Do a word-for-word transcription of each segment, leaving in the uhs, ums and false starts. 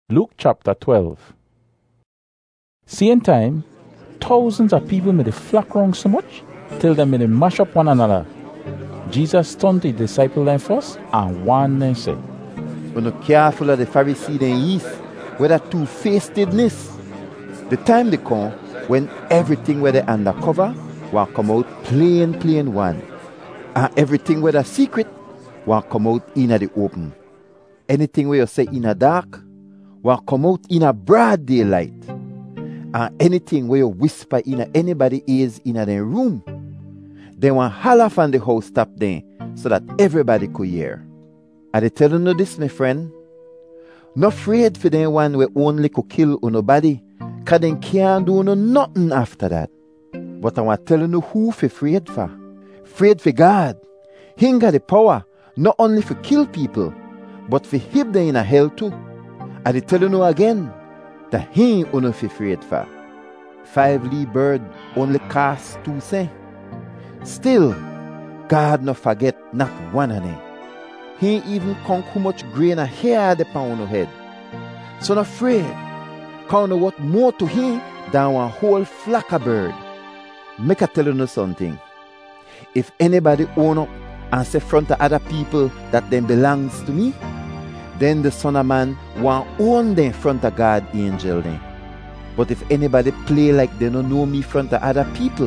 Luke chapter twelve. Same time, thousands of people made flock round so much, till them made mash up one another. Jesus turned to the disciples them first and warned them, say, "When you're careful of the Pharisee and yeast, with that two-facedness. The time they come when everything where they undercover will come out plain, plain one. And everything where the secret will come out in the open. Anything where you say in a dark will come out in a broad daylight. And anything where you whisper in a anybody's ears in a room, they will holler from the house top there so that everybody could hear. And they tell you this, my friend. Not afraid for them one we only could kill nobody, cause they can't do no nothing after that. But I want to tell you who for afraid for. Afraid for God. He got the power not only for kill people, but for him them in a hell too. And they tell you again that he ain't only for afraid for. Five lee bird only cost two cents. Still, God not forget not one of them. He ain't even count how much grain of hair the pound on head. So not afraid. Count know what more to him than one whole flock of bird. Make I tell you something. If anybody own up and say front of other people that them belongs to me, then the Son of Man want own them front of God angel them. But if anybody play like they don't know me front of other people,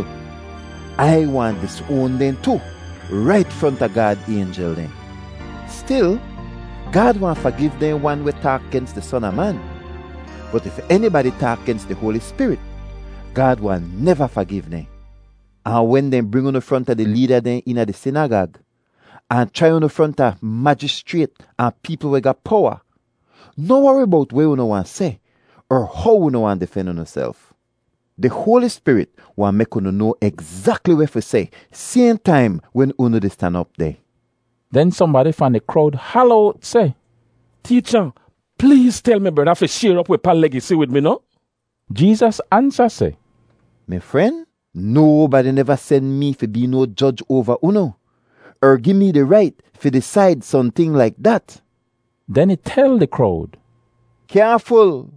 I want this own them too, right front of God angel them. Still, God want forgive them one we talk against the Son of Man. But if anybody talk against the Holy Spirit, God want never forgive them. And when they bring on the front of the leader then in the synagogue, and try on the front of magistrate and people who got power, no worry about where you no want to say or how you no want to defend on yourself. The Holy Spirit want make you know exactly what to say, same time when you dey stand up there. Then somebody from the crowd holler out, say, "Teacher, please tell me brother to share up with Paul legacy with me, no?" Jesus answer, say, "My friend, nobody never send me to be no judge over uno, or give me the right to decide something like that." Then he tell the crowd, "Careful.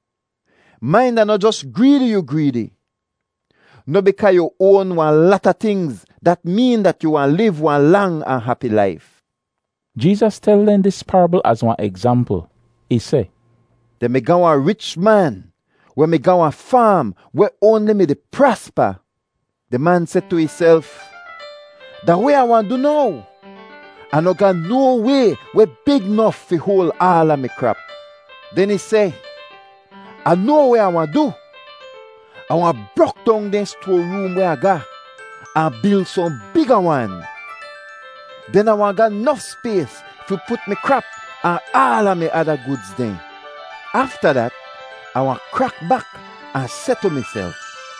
Mind are not just greedy, you greedy. No because you own one lot of things that mean that you want live one long and happy life." Jesus tell them this parable as one example. He say, "They may go a rich man, where may go a farm, where only may they prosper. The man said to himself, the way I want to do now, I no got no way where big enough to hold all of my crop. Then he say, I know where I want to do. I want to break down the storeroom where I got and build some bigger one. Then I want to got enough space to put my crop and all of my other goods then. After that, I want to crack back and say to myself,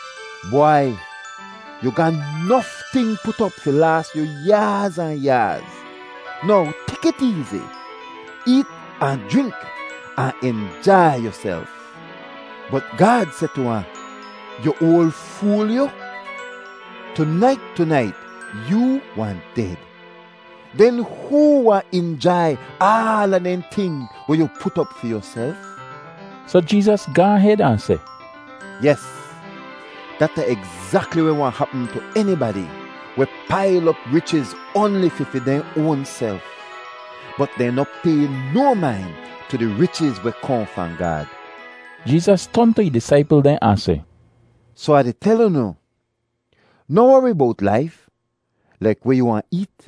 boy, you got enough thing put up to last you years and years. Now take it easy. Eat and drink and enjoy yourself." But God said to her, "You old fool you. Tonight, tonight, you want dead. Then who will enjoy all of them things where you put up for yourself?" So Jesus go ahead and say, Yes, that's exactly what will happen to anybody we pile up riches only for their own self, but they not pay no mind to the riches we come from God. Jesus turned to his disciple then and say, So I tell you now, no worry about life, like where you want to eat,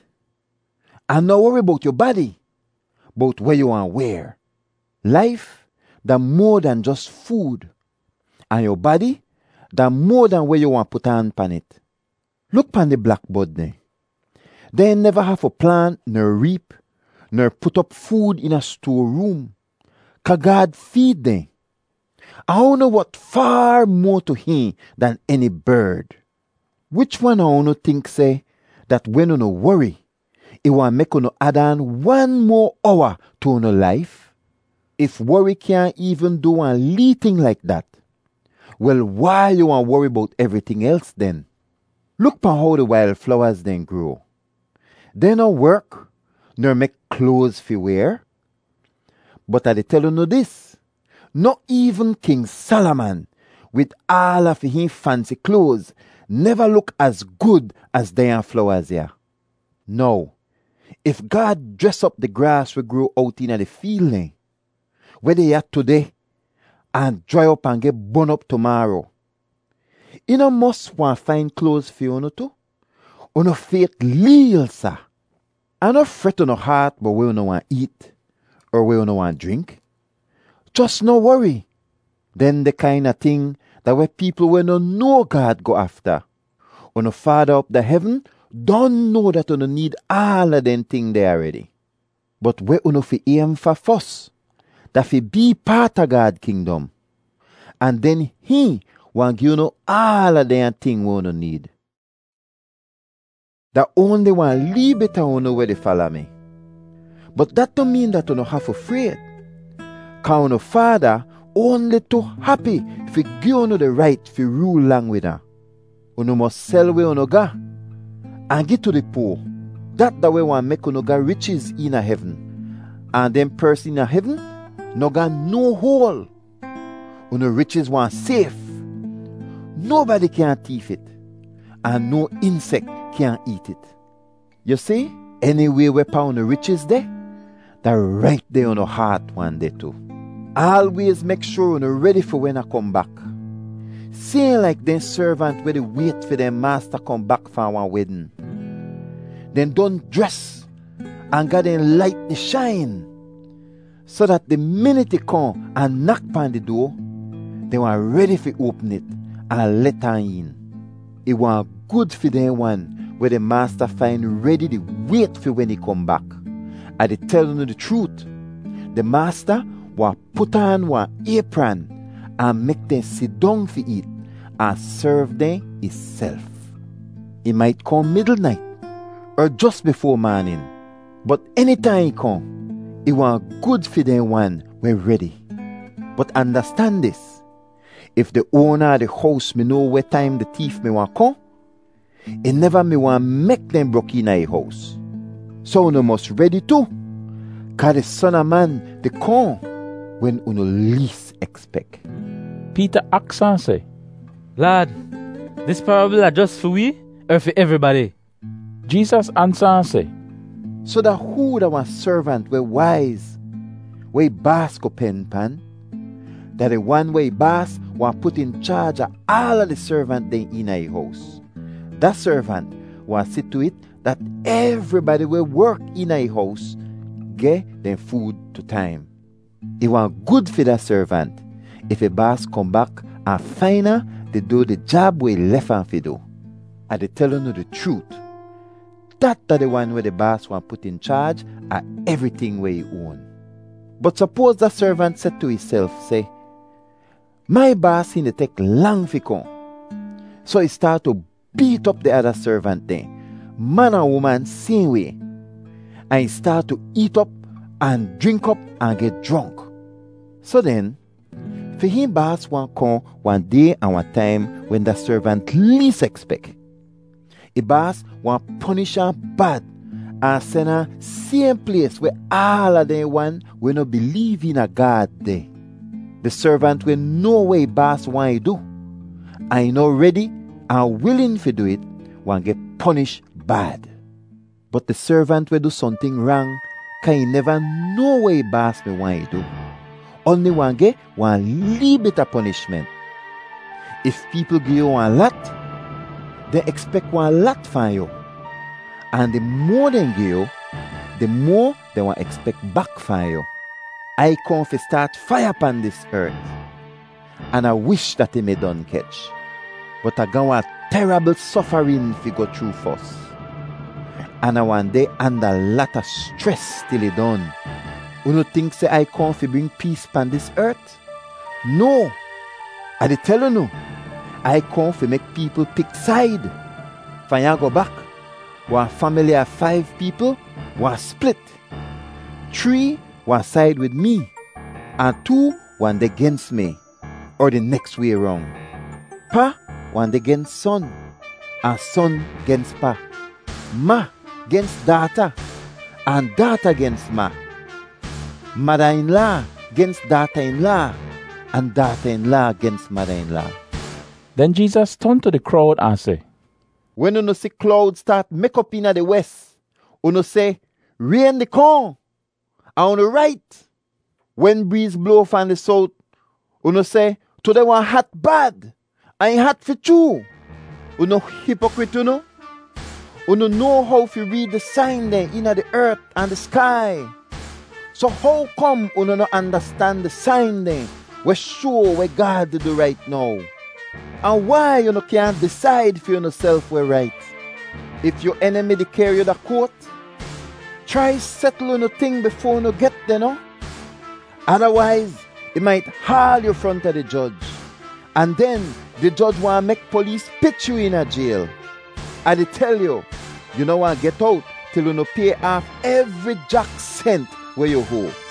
and no worry about your body, but where you want to wear. Life, that more than just food, and your body, that more than where you want to put on pan it. Look pan the blackbird there. They never have a plant, nor reap, nor put up food in a storeroom. Cause God feed them. I don't know what far more to him than any bird. Which one I don't think say that when you no worry, it will make you add on one more hour to your life? If worry can't even do one little thing like that, well, why you want worry about everything else then? Look pa how the wildflowers then grow. They no work, nor make clothes for wear. But I tell you no this, Not even King Solomon, with all of his fancy clothes, never look as good as them flowers here. No, if God dress up the grass we grow out in the field, where they are today, and dry up and get burn up tomorrow, you no must want fine clothes for you too. Uno faith leal, sir. And no fret on no heart, but we no want eat, or we no want drink. Just no worry. Then the kind of thing that where people will no know God go after. Uno Father up the heaven don't know that uno need all of them thing there already. But where uno fi aim for first, that fi be part of God's kingdom. And then He want give you know all of them thing we uno need. That only one leave it and uno where they follow me. But that don't mean that uno have afraid. Cause uno Father only too happy fi give uno the right fi rule long with her. Uno must sell where uno ga and give to the poor. That the way want make uno ga riches in a heaven. And them person in a heaven no ga no hole. Uno riches want safe. Nobody can thief it. And no insect can eat it. You see, anyway where pound the riches there, that right there on the heart one day too. Always make sure you're ready for when I come back. Saying like them servant where they wait for their master come back for one wedding. Then don't dress and got them light the shine. So that the minute they come and knock on the door, they were ready for open it and let her in. It was good for them one where the master find ready to wait for when he come back. I dey tell you the truth. The master will put on one apron and make them sit down for eat and serve them himself. He might come middle night or just before morning. But anytime he come, it was good for them one we're ready. But understand this. If the owner of the house may know what time the thief may want come, it never may want make them broke in a house. So uno must ready too. Cause the son of man they come when uno least expect. Peter asks and say, Lord, this parable are just for we or for everybody? Jesus answer and say, So that who that was servant were wise, where boss go pen pan, that the one way boss was put in charge of all of the servant they in a house. That servant was see to it that everybody will work in a house get them food to time. It was good for that servant if a boss come back and find her they do the job we left her to do. I they telling you the truth. That that the one where the boss want put in charge of everything where he own. But suppose that servant said to himself, say, my boss in the take long fi come. So he start to beat up the other servant then. Man and woman same way. And he start to eat up and drink up and get drunk. So then, for him boss want come one day and one time when the servant least expect. The boss want punish her bad and send her same place where all of them one will not believe in a God there. The servant will know what boss want to do. I know ready and willing to do it, want get punished bad. But the servant will do something wrong, cause he never know what boss me want to do. Only one get one little bit of punishment. If people give you one lot, they expect one lot from you. And the more they give you, the more they want expect back from you. I come to start fire upon this earth. And I wish that he may done catch. But I got a terrible suffering to go through first. And I one day under a lot of stress till it done. You don't think say I come to bring peace upon this earth? No. I dey tell you no. I come to make people pick side. From here go back. One family of five people was split. Three one side with me. And two one against me. Or the next way around. Pa one against son. And son against pa. Ma against daughter. And daughter against ma. Mother-in-law against daughter-in-law. and daughter-in-law against mother-in-law. Then Jesus turned to the crowd and said, When you see clouds start make up in the west, you say, rain the come. And on the right, when breeze blow from the south, you say, today one hot bad, and hot for two. You know hypocrite, you know? You know how to read the sign there in the earth and the sky. So how come you don't understand the sign there? We show where God do right now. And why you can't decide for yourself we're right? If your enemy they carry you the court, try settle on a thing before you get there, no? Otherwise, it might haul you front of the judge. And then the judge want to make police put you in a jail. And they tell you, you don't want to get out till you pay off every jack cent where you owe.